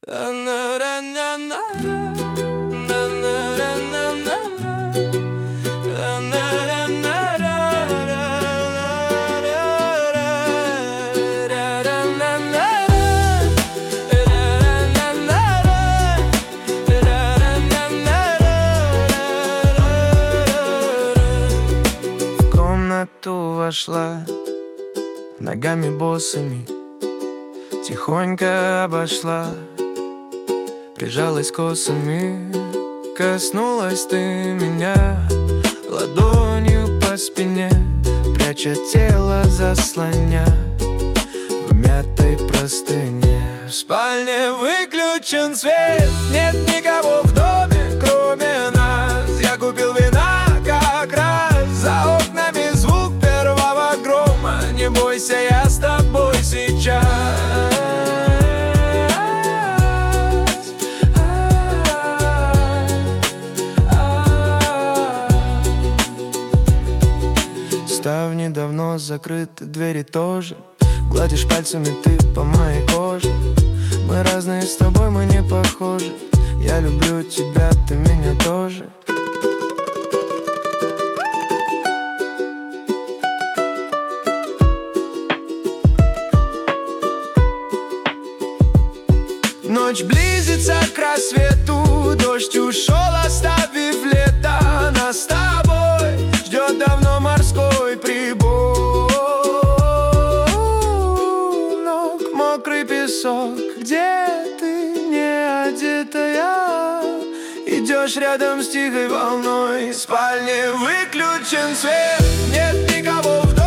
В комнату вошла ногами босыми, тихонько обошла, прижалась косами. Коснулась ты меня ладонью по спине, пряча тело, заслоня в мятой простыне. В спальне выключен свет, нет никого в доме, кроме нас. Я купил вина как раз, за окнами звук первого грома. Не бойся, я с тобой сейчас. Ставни давно закрыты, двери тоже. Гладишь пальцами ты по моей коже. Мы разные с тобой, мы не похожи. Я люблю тебя, ты меня тоже. Ночь близится к рассвету, дождь ушел, оставив лето. Нас с тобой ждет давно морской прибой. Мокрый песок, где ты не одетая, идешь рядом с тихой волной. В спальне выключен свет, нет никого в доме.